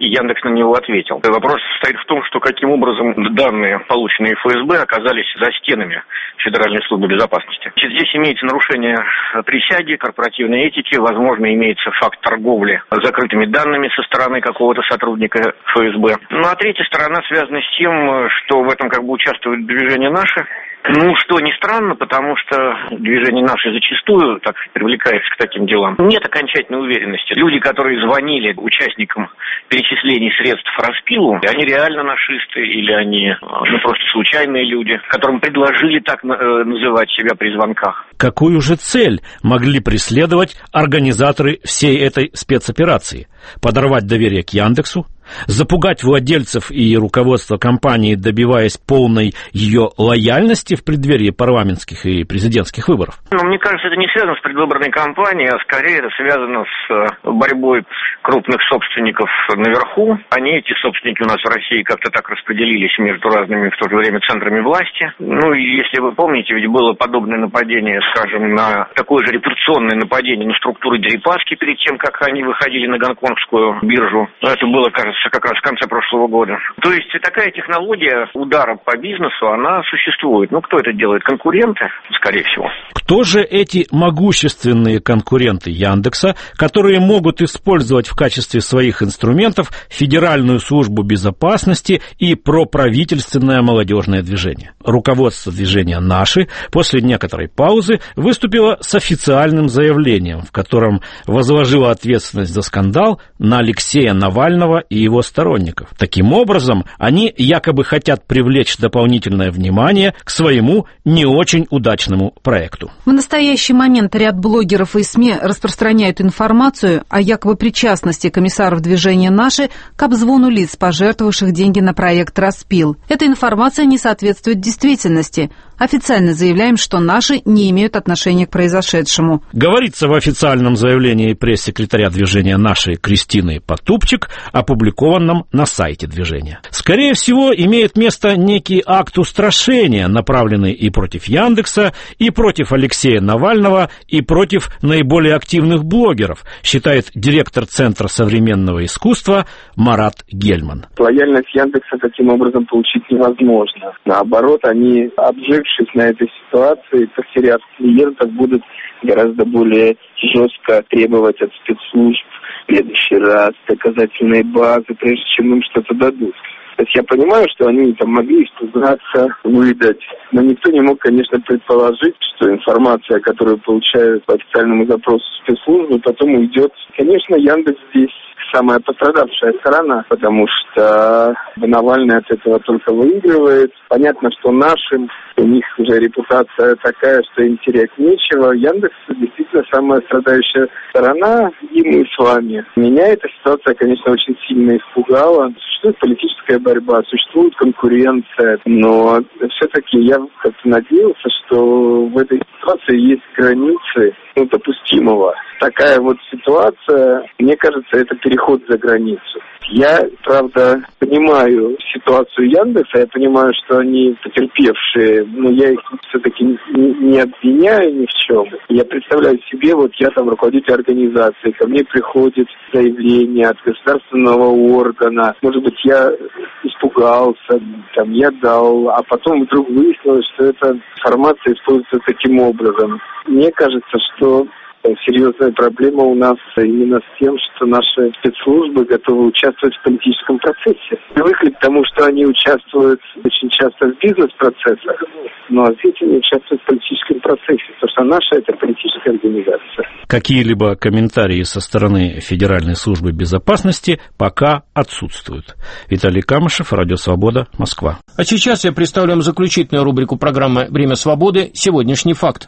и Яндекс на него ответил. Вопрос состоит в том, что каким образом данные, полученные ФСБ, оказались за стенами Федеральной службы безопасности. Здесь имеется нарушение присяги, корпоративной этики, возможно, имеется факт торговли закрытыми данными со стороны какого-то сотрудника ФСБ. Ну а третья сторона связана с тем, что в этом как бы участвует движение «Наше». Ну, что не странно, потому что движение «Наше» зачастую так привлекается к таким делам. Нет окончательной уверенности. Люди, которые звонили участникам перечислений средств Распилу, они реально нашисты или они просто случайные люди, которым предложили так называть себя при звонках. Какую же цель могли преследовать организаторы всей этой спецоперации? Подорвать доверие к Яндексу? Запугать владельцев и руководство компании, добиваясь полной ее лояльности в преддверии парламентских и президентских выборов? Мне кажется, это не связано с предвыборной кампанией, а скорее это связано с борьбой крупных собственников наверху. Они, эти собственники у нас в России, как-то так распределились между разными в то же время центрами власти. Ну и если вы помните, ведь было подобное нападение, скажем, на такое же репутационное нападение на структуры Дерипаски перед тем, как они выходили на гонконгскую биржу. Это было, кажется, как раз в конце прошлого года. То есть такая технология удара по бизнесу, она существует. Ну, кто это делает? Конкуренты, скорее всего. Кто же эти могущественные конкуренты Яндекса, которые могут использовать в качестве своих инструментов Федеральную службу безопасности и проправительственное молодежное движение? Руководство движения «Наши» после некоторой паузы выступило с официальным заявлением, в котором возложило ответственность за скандал на Алексея Навального и его сторонников. Таким образом, они якобы хотят привлечь дополнительное внимание к своему не очень удачному проекту. В настоящий момент ряд блогеров и СМИ распространяют информацию о якобы причастности комиссаров движения «Наши» к обзвону лиц, пожертвовавших деньги на проект «Распил». Эта информация не соответствует действительности. Официально заявляем, что «Наши» не имеют отношения к произошедшему. Говорится в официальном заявлении пресс-секретаря движения «Наши» Кристины Потупчик, опубликованном на сайте движения. Скорее всего, имеет место некий акт устрашения, направленный и против Яндекса, и против Алексея Навального, и против наиболее активных блогеров, считает директор Центра современного искусства Марат Гельман. Лояльность Яндекса таким образом получить невозможно. Наоборот, они, обжившись на этой ситуации, потеряв клиентов, будут гораздо более жестко требовать от спецслужб в следующий раз доказательные базы, прежде чем им что-то дадут. То есть я понимаю, что они там могли испугаться, выдать, но никто не мог, конечно, предположить, что информация, которую получают по официальному запросу спецслужбы, потом уйдет. Конечно, Яндекс здесь самая пострадавшая сторона, потому что Навальный от этого только выигрывает. Понятно, что нашим, у них уже репутация такая, что им терять нечего. Яндекс действительно самая страдающая сторона, и мы с вами. Меня эта ситуация, конечно, очень сильно испугала. Существует политическая борьба, существует конкуренция, но все-таки я как-то надеялся, что в этой ситуации есть границы допустимого. Такая вот ситуация, мне кажется, это переход за границу. Я, правда, понимаю ситуацию Яндекса, я понимаю, что они потерпевшие, но я их все-таки не обвиняю ни в чем. Я представляю себе, вот я там руководитель организации, ко мне приходит заявление от государственного органа, может быть, я испугался, там, я дал, а потом вдруг выяснилось, что эта информация используется таким образом. Мне кажется, что серьезная проблема у нас именно с тем, что наши спецслужбы готовы участвовать в политическом процессе. Привыкли к тому, что они участвуют очень часто в бизнес-процессах, но здесь они участвуют в политическом процессе, потому что наша — это политическая организация. Какие-либо комментарии со стороны Федеральной службы безопасности пока отсутствуют. Виталий Камышев, Радио Свобода, Москва. А сейчас я представляю заключительную рубрику программы «Время свободы. Сегодняшний факт».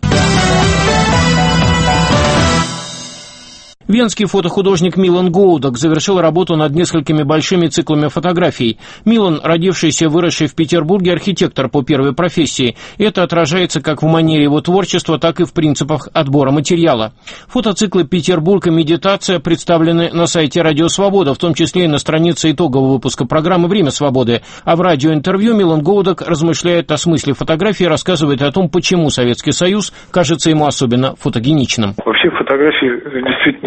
Венский фотохудожник Милан Гоудак завершил работу над несколькими большими циклами фотографий. Милан, родившийся и выросший в Петербурге, архитектор по первой профессии. Это отражается как в манере его творчества, так и в принципах отбора материала. Фотоциклы «Петербург» и «Медитация» представлены на сайте «Радио Свобода», в том числе и на странице итогового выпуска программы «Время свободы». А в радиоинтервью Милан Гоудак размышляет о смысле фотографии и рассказывает о том, почему Советский Союз кажется ему особенно фотогеничным. Вообще фотографии действительно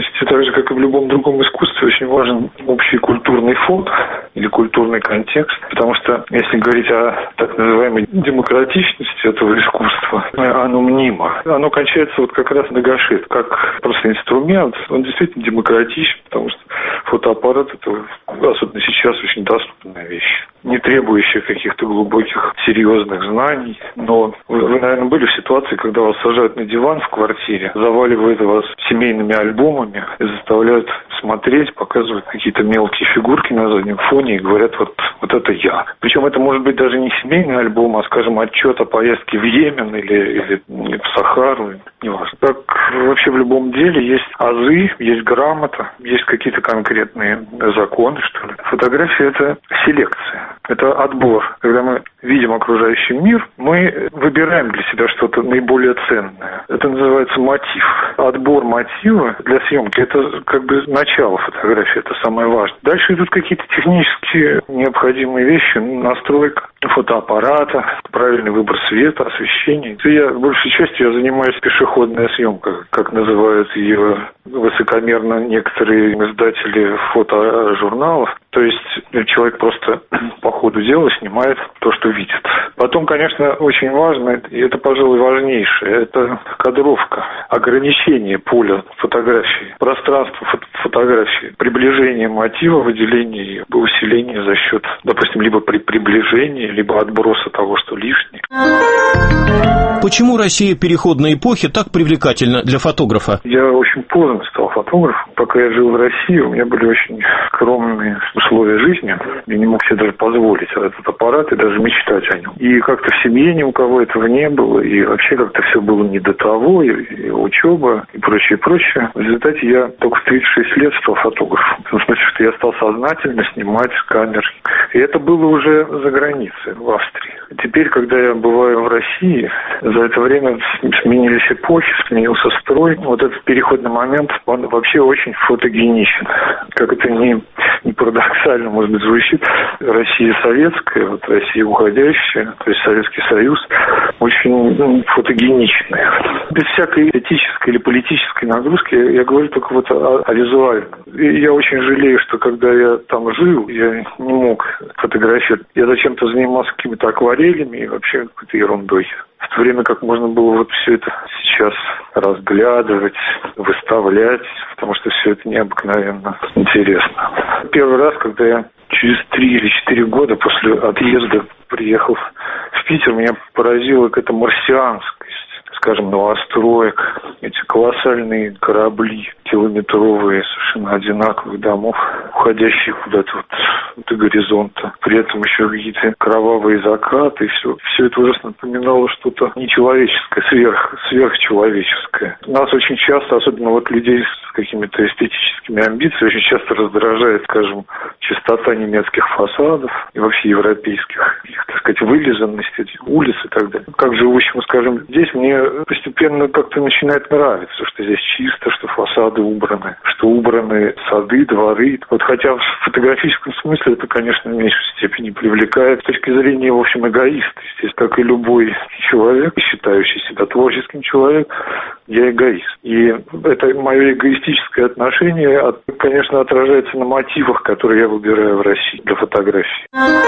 есть так же, как и в любом другом искусстве, очень важен общий культурный фон или культурный контекст, потому что если говорить о так называемой демократичности этого искусства, оно мнимо. Оно кончается вот как раз на гашет, как просто инструмент. Он действительно демократичен, потому что фотоаппарат — это, особенно сейчас, очень доступная вещь, не требующая каких-то глубоких, серьезных знаний. Но вы, наверное, были в ситуации, когда вас сажают на диван в квартире, заваливают вас семейными альбомами и заставляют смотреть, показывают какие-то мелкие фигурки на заднем фоне и говорят, вот это я. Причем это может быть даже не семейный альбом, а, скажем, отчет о поездке в Йемен или в Сахару, неважно. Как вообще в любом деле есть азы, есть грамота, есть какие-то конкретные законы, что ли. Фотография — это селекция, это отбор. Когда мы видим окружающий мир, мы выбираем для себя что-то наиболее ценное. Это называется мотив. Отбор мотива для съемки — это как бы начало фотографии, это самое важное. Дальше идут какие-то технические необходимые вещи, настройка фотоаппарата, правильный выбор света, освещения. Большей частью я занимаюсь пешеходной съемкой, как называют ее высокомерно некоторые издатели фотожурналов. То есть человек просто по ходу дела снимает то, что видит. Потом, конечно, очень важно, и это, пожалуй, важнейшее, это кадровка, ограничение поля фотографии, пространство фотографии, приближение мотива, выделение и усиление за счет, допустим, либо при приближении, либо отброса того, что лишнее. Почему Россия переходной эпохи так привлекательна для фотографа? Я очень поздно стал фотографом. Пока я жил в России, у меня были очень скромные условия жизни. Я не мог себе даже позволить этот аппарат и даже мечтать о нем. И как-то в семье ни у кого этого не было. И вообще как-то все было не до того. И учеба, и прочее, прочее. В результате я только в 36 лет стал фотографом. В том смысле, что я стал сознательно снимать с камер. И это было уже за границей, в Австрии. Теперь, когда я бываю в России, за это время сменились эпохи, сменился строй. Вот этот переходный момент, он вообще очень фотогеничен. Как это не парадоксально, может быть, звучит, Россия советская, вот Россия уходящая, то есть Советский Союз, очень фотогеничная. Без всякой этической или политической нагрузки я говорю только вот о визуальном. И я очень жалею, что когда я там жил, я не мог фотографировать. Я зачем-то занимался какими-то акварелями и вообще какой-то ерундой. В то время как можно было вот все это сейчас разглядывать, выставлять, потому что все это необыкновенно интересно. Первый раз, когда я через 3 или 4 года после отъезда приехал в Питер, меня поразила какая-то марсианскость, скажем, новостроек, эти колоссальные корабли, километровые, совершенно одинаковых домов, уходящие куда-то вот до горизонта. При этом еще какие-то кровавые закаты, и все это ужасно напоминало что-то нечеловеческое, сверхчеловеческое. Нас очень часто, особенно вот людей с какими-то эстетическими амбициями, очень часто раздражает, скажем, чистота немецких фасадов и вообще европейских, их, так сказать, вылизанность этих улиц и так далее. Как живущему, скажем, здесь, мне постепенно как-то начинает нравиться, что здесь чисто, что фасады убраны, что убраны сады, дворы. Вот хотя в фотографическом смысле это, конечно, в меньшей степени привлекает. С точки зрения, в общем, эгоиста, здесь, как и любой человек, считающий себя творческим человеком, я эгоист. И это мое эгоистическое отношение, конечно, отражается на мотивах, которые я выбираю в России для фотографии.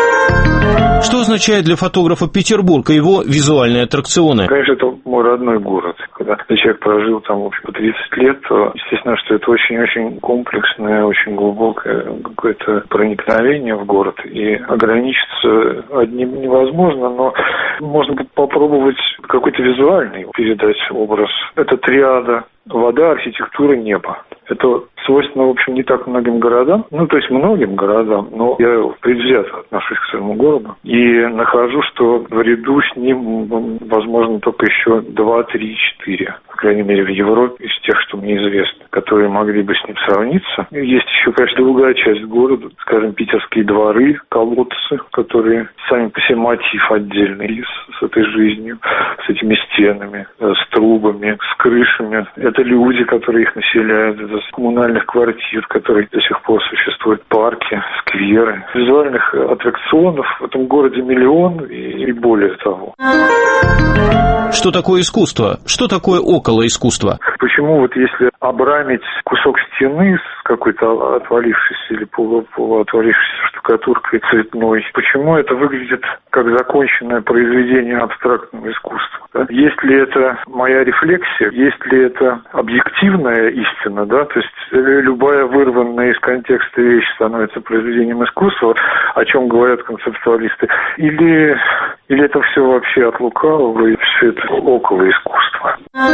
Что означает для фотографа Петербург и его визуальные аттракционы? Конечно, это мой родной город. Когда человек прожил там, в общем, по 30 лет, то, естественно, что это очень-очень комплексное, очень глубокое какое-то проникновение в город. И ограничиться одним невозможно, но можно попробовать какой-то визуальный передать образ. Это триада: вода, архитектура, небо. Это свойственно, в общем, не так многим городам, то есть многим городам, но я предвзято отношусь к своему городу и нахожу, что в ряду с ним, возможно, только еще 2, 3, 4, по крайней мере, в Европе, из тех, что мне известно, которые могли бы с ним сравниться. Есть еще, конечно, другая часть города, скажем, питерские дворы, колодцы, которые сами по себе мотив отдельный с этой жизнью, с этими стенами, с трубами, с крышами. Это люди, которые их населяют, это коммунальных квартир, которые до сих пор существуют, парки, скверы. Визуальных аттракционов в этом городе миллион и более того. Что такое искусство? Что такое около искусства? Почему вот если обрамить кусок стены с какой-то отвалившейся или полуотвалившейся штукатуркой цветной, почему это выглядит как законченное произведение абстрактного искусства? Да? Есть ли это моя рефлексия? Есть ли это объективная истина? Да? То есть любая вырванная из контекста вещь становится произведением искусства, о чем говорят концептуалисты? Или это все вообще от лукавого, и все это около искусства?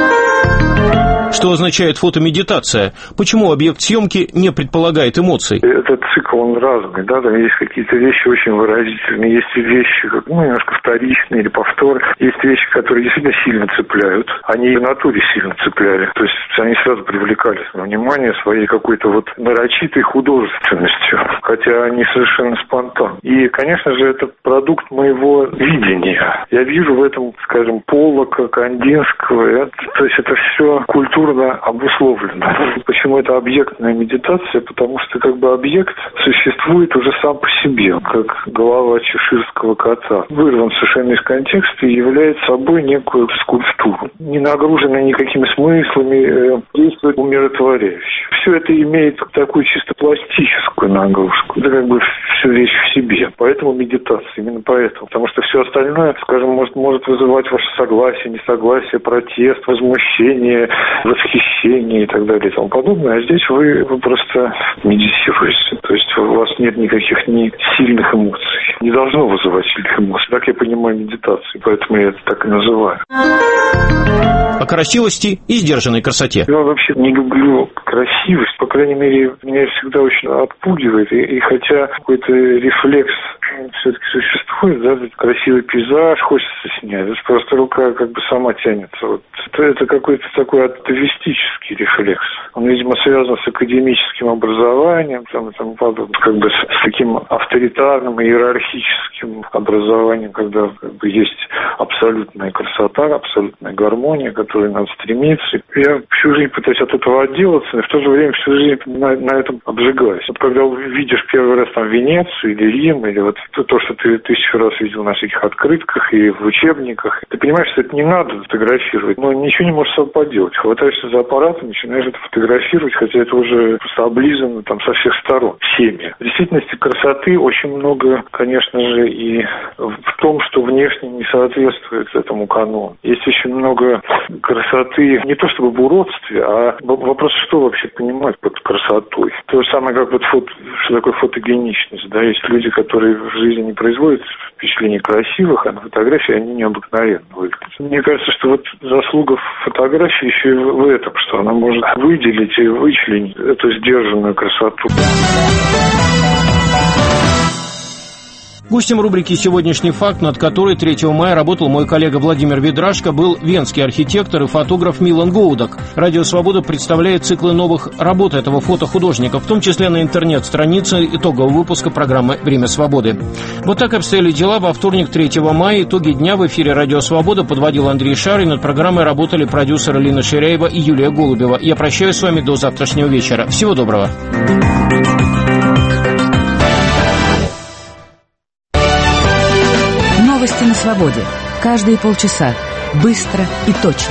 Что означает фотомедитация? Почему объект съемки не предполагает эмоций? Этот цикл, он разный, да, там есть какие-то вещи очень выразительные, есть вещи, немножко вторичные или повторы, есть вещи, которые действительно сильно цепляют, они в натуре сильно цепляли, то есть они сразу привлекали внимание своей какой-то вот нарочитой художественностью, хотя они совершенно спонтанны. И, конечно же, это продукт моего видения. Я вижу в этом, скажем, Поллока, Кандинского, то есть это все культурно обусловлено. Почему это объектная медитация? Потому что как бы объект существует уже сам по себе, как голова чеширского кота. Вырван совершенно из контекста и является собой некую скульптуру. Не нагруженная никакими смыслами, действует умиротворяюще. Все это имеет такую чисто пластическую нагрузку. Это как бы всю вещь в себе. Поэтому медитация, именно поэтому. Потому что все остальное, скажем, может вызывать ваше согласие, несогласие, протест, возмущение, восхищение и так далее и тому подобное. А здесь вы просто медитируете. То есть у вас нет никаких ни сильных эмоций. Не должно вызывать сильных эмоций. Так я понимаю медитацию, поэтому я это так и называю. О красивости и сдержанной красоте. Я вообще не люблю красивость. По крайней мере, меня всегда очень отпугивает. И хотя какой-то рефлекс все-таки существует, да, красивый пейзаж хочется снять. Просто рука как бы сама тянется. Вот. Это какой-то такой атовистический рефлекс. Он, видимо, связан с академическим образованием и тому подобное. Как бы с таким авторитарным и иерархическим образованием, когда как бы есть абсолютная красота, абсолютная гармония, к которой надо стремиться. Я всю жизнь пытаюсь от этого отделаться, но в то же время всю жизнь на этом обжигаюсь. Вот когда видишь первый раз там Венецию или Рим, или вот то, что ты 1000 раз видел на всяких открытках и в учебниках, ты понимаешь, что это не надо фотографировать, но ничего не можешь с собой поделать. Хватаешься за аппарат и начинаешь это фотографировать, хотя это уже просто облизано там со всех сторон, всеми. В действительности красоты очень много, конечно же, и в том, что внешне не соответствует этому канону. Есть очень много красоты, не то чтобы в уродстве, а вопрос, что вообще понимать под красотой. То же самое, как вот что такое фотогеничность. Да? Есть люди, которые в жизни не производят впечатление красивых, а на фотографии они необыкновенно выглядят. Мне кажется, что вот заслуга фотографии еще и в этом, что она может выделить и вычленить эту сдержанную красоту. Гостем рубрики «Сегодняшний факт», над которой 3 мая работал мой коллега Владимир Ведрашко, был венский архитектор и фотограф Милан Гоудак. Радио «Свобода» представляет циклы новых работ этого фотохудожника, в том числе на интернет-странице итогового выпуска программы «Время свободы». Вот так обстояли дела во вторник, 3 мая. Итоги дня в эфире «Радио Свобода» подводил Андрей Шар, и над программой работали продюсеры Лина Ширяева и Юлия Голубева. Я прощаюсь с вами до завтрашнего вечера. Всего доброго. Новости на свободе. Каждые полчаса. Быстро и точно.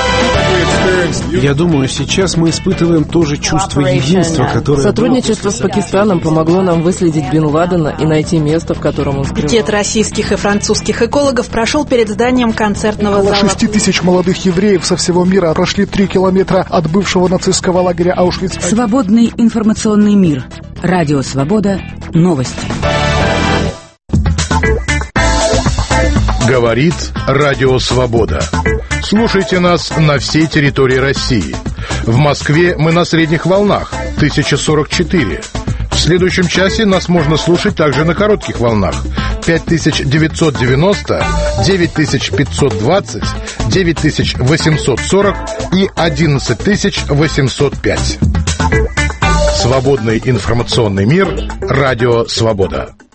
Я думаю, сейчас мы испытываем то же чувство единства, которое... Сотрудничество с Пакистаном помогло нам выследить Бин Ладена и найти место, в котором он скрывался. Пикет российских и французских экологов прошел перед зданием концертного зала. 6 тысяч молодых евреев со всего мира прошли 3 километра от бывшего нацистского лагеря Аушвиц. Свободный информационный мир. Радио «Свобода». Новости. Говорит Радио Свобода. Слушайте нас на всей территории России. В Москве мы на средних волнах 1044. В следующем часе нас можно слушать также на коротких волнах 5990, 9520, 9840 и 11805. Свободный информационный мир. Радио Свобода.